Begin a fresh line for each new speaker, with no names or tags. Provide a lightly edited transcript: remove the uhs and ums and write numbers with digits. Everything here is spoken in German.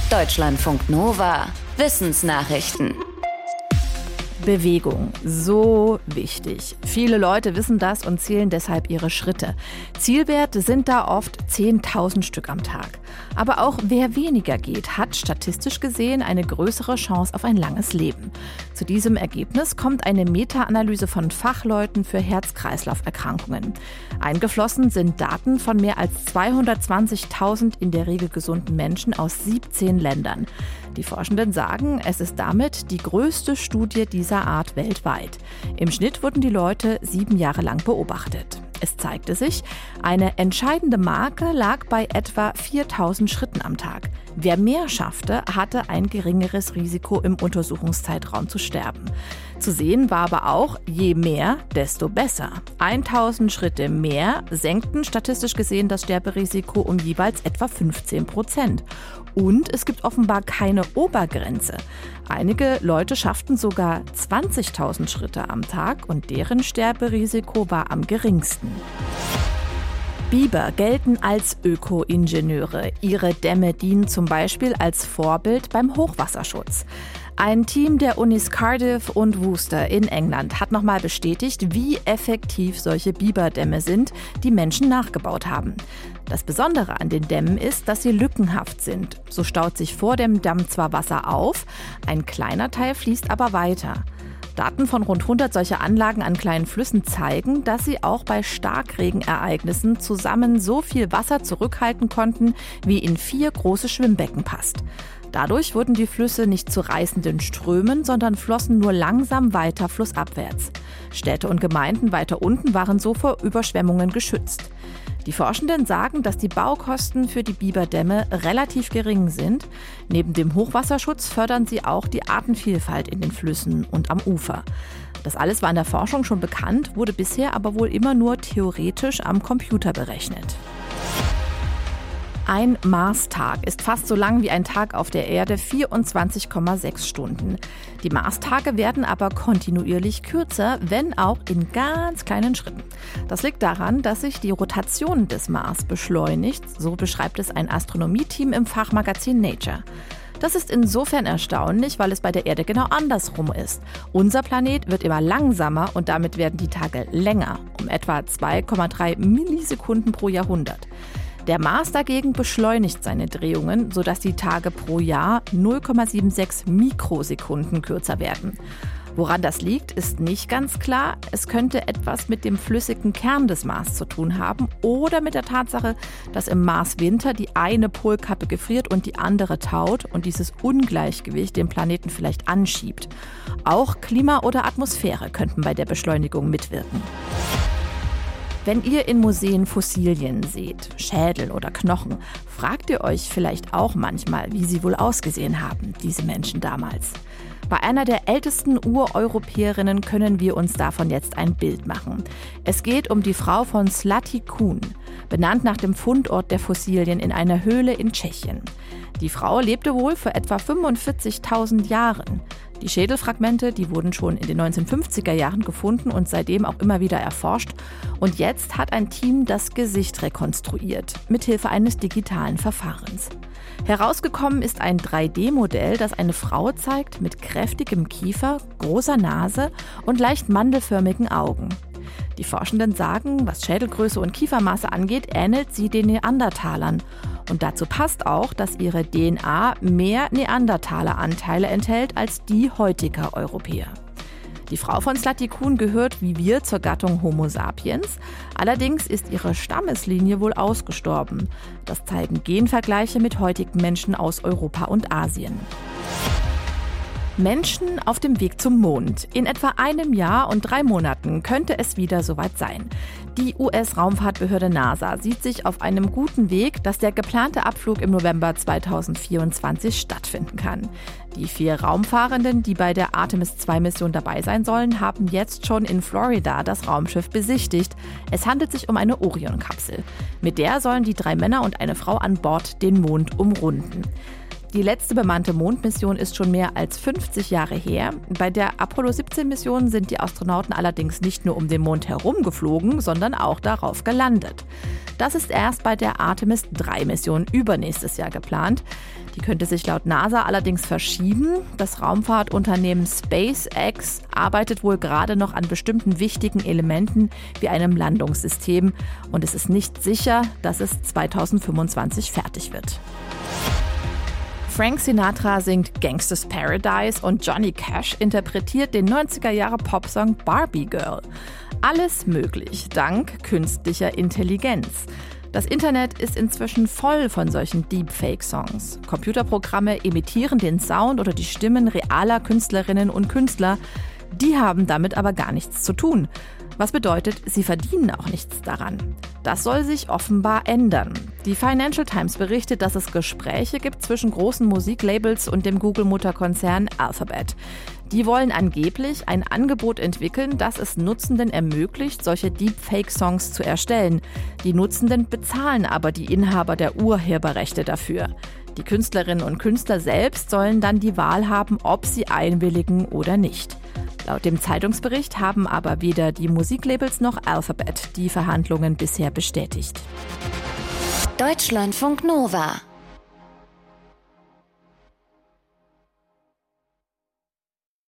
Deutschlandfunk Nova. Wissensnachrichten.
Bewegung, so wichtig. Viele Leute wissen das und zählen deshalb ihre Schritte. Zielwerte sind da oft 10.000 Stück am Tag. Aber auch wer weniger geht, hat statistisch gesehen eine größere Chance auf ein langes Leben. Zu diesem Ergebnis kommt eine Meta-Analyse von Fachleuten für Herz-Kreislauf-Erkrankungen. Eingeflossen sind Daten von mehr als 220.000 in der Regel gesunden Menschen aus 17 Ländern. Die Forschenden sagen, es ist damit die größte Studie dieser Art weltweit. Im Schnitt wurden die Leute 7 Jahre lang beobachtet. Es zeigte sich, eine entscheidende Marke lag bei etwa 4.000 Schritten am Tag. Wer mehr schaffte, hatte ein geringeres Risiko, im Untersuchungszeitraum zu sterben. Zu sehen war aber auch, je mehr, desto besser. 1.000 Schritte mehr senkten statistisch gesehen das Sterberisiko um jeweils etwa 15%. Und es gibt offenbar keine Obergrenze. Einige Leute schafften sogar 20.000 Schritte am Tag und deren Sterberisiko war am geringsten. Biber gelten als Öko-Ingenieure. Ihre Dämme dienen zum Beispiel als Vorbild beim Hochwasserschutz. Ein Team der Unis Cardiff und Worcester in England hat nochmal bestätigt, wie effektiv solche Biberdämme sind, die Menschen nachgebaut haben. Das Besondere an den Dämmen ist, dass sie lückenhaft sind. So staut sich vor dem Damm zwar Wasser auf, ein kleiner Teil fließt aber weiter. Daten von rund 100 solcher Anlagen an kleinen Flüssen zeigen, dass sie auch bei Starkregenereignissen zusammen so viel Wasser zurückhalten konnten, wie in 4 große Schwimmbecken passt. Dadurch wurden die Flüsse nicht zu reißenden Strömen, sondern flossen nur langsam weiter flussabwärts. Städte und Gemeinden weiter unten waren so vor Überschwemmungen geschützt. Die Forschenden sagen, dass die Baukosten für die Biberdämme relativ gering sind. Neben dem Hochwasserschutz fördern sie auch die Artenvielfalt in den Flüssen und am Ufer. Das alles war in der Forschung schon bekannt, wurde bisher aber wohl immer nur theoretisch am Computer berechnet. Ein Marstag ist fast so lang wie ein Tag auf der Erde, 24,6 Stunden. Die Marstage werden aber kontinuierlich kürzer, wenn auch in ganz kleinen Schritten. Das liegt daran, dass sich die Rotation des Mars beschleunigt, so beschreibt es ein Astronomieteam im Fachmagazin Nature. Das ist insofern erstaunlich, weil es bei der Erde genau andersrum ist. Unser Planet wird immer langsamer und damit werden die Tage länger, um etwa 2,3 Millisekunden pro Jahrhundert. Der Mars dagegen beschleunigt seine Drehungen, sodass die Tage pro Jahr 0,76 Mikrosekunden kürzer werden. Woran das liegt, ist nicht ganz klar. Es könnte etwas mit dem flüssigen Kern des Mars zu tun haben oder mit der Tatsache, dass im Mars-Winter die eine Polkappe gefriert und die andere taut und dieses Ungleichgewicht den Planeten vielleicht anschiebt. Auch Klima oder Atmosphäre könnten bei der Beschleunigung mitwirken. Wenn ihr in Museen Fossilien seht, Schädel oder Knochen, fragt ihr euch vielleicht auch manchmal, wie sie wohl ausgesehen haben, diese Menschen damals. Bei einer der ältesten Ureuropäerinnen können wir uns davon jetzt ein Bild machen. Es geht um die Frau von Zlatý Kun, benannt nach dem Fundort der Fossilien in einer Höhle in Tschechien. Die Frau lebte wohl vor etwa 45.000 Jahren. Die Schädelfragmente, die wurden schon in den 1950er Jahren gefunden und seitdem auch immer wieder erforscht. Und jetzt hat ein Team das Gesicht rekonstruiert, mithilfe eines digitalen Verfahrens. Herausgekommen ist ein 3D-Modell, das eine Frau zeigt mit kräftigem Kiefer, großer Nase und leicht mandelförmigen Augen. Die Forschenden sagen, was Schädelgröße und Kiefermaße angeht, ähnelt sie den Neandertalern. Und dazu passt auch, dass ihre DNA mehr Neandertaler-Anteile enthält als die heutiger Europäer. Die Frau von Zlatý Kun gehört wie wir zur Gattung Homo sapiens. Allerdings ist ihre Stammeslinie wohl ausgestorben. Das zeigen Genvergleiche mit heutigen Menschen aus Europa und Asien. Menschen auf dem Weg zum Mond. In etwa einem Jahr und 3 Monaten könnte es wieder soweit sein. Die US-Raumfahrtbehörde NASA sieht sich auf einem guten Weg, dass der geplante Abflug im November 2024 stattfinden kann. Die 4 Raumfahrenden, die bei der Artemis-2-Mission dabei sein sollen, haben jetzt schon in Florida das Raumschiff besichtigt. Es handelt sich um eine Orion-Kapsel. Mit der sollen die 3 Männer und eine Frau an Bord den Mond umrunden. Die letzte bemannte Mondmission ist schon mehr als 50 Jahre her. Bei der Apollo-17-Mission sind die Astronauten allerdings nicht nur um den Mond herum geflogen, sondern auch darauf gelandet. Das ist erst bei der Artemis-3-Mission übernächstes Jahr geplant. Die könnte sich laut NASA allerdings verschieben. Das Raumfahrtunternehmen SpaceX arbeitet wohl gerade noch an bestimmten wichtigen Elementen wie einem Landungssystem. Und es ist nicht sicher, dass es 2025 fertig wird. Frank Sinatra singt Gangsta's Paradise und Johnny Cash interpretiert den 90er-Jahre-Popsong Barbie Girl. Alles möglich, dank künstlicher Intelligenz. Das Internet ist inzwischen voll von solchen Deepfake-Songs. Computerprogramme imitieren den Sound oder die Stimmen realer Künstlerinnen und Künstler. Die haben damit aber gar nichts zu tun. Was bedeutet, sie verdienen auch nichts daran. Das soll sich offenbar ändern. Die Financial Times berichtet, dass es Gespräche gibt zwischen großen Musiklabels und dem Google-Mutterkonzern Alphabet. Die wollen angeblich ein Angebot entwickeln, das es Nutzenden ermöglicht, solche Deepfake-Songs zu erstellen. Die Nutzenden bezahlen aber die Inhaber der Urheberrechte dafür. Die Künstlerinnen und Künstler selbst sollen dann die Wahl haben, ob sie einwilligen oder nicht. Laut dem Zeitungsbericht haben aber weder die Musiklabels noch Alphabet die Verhandlungen bisher bestätigt.
Deutschlandfunk Nova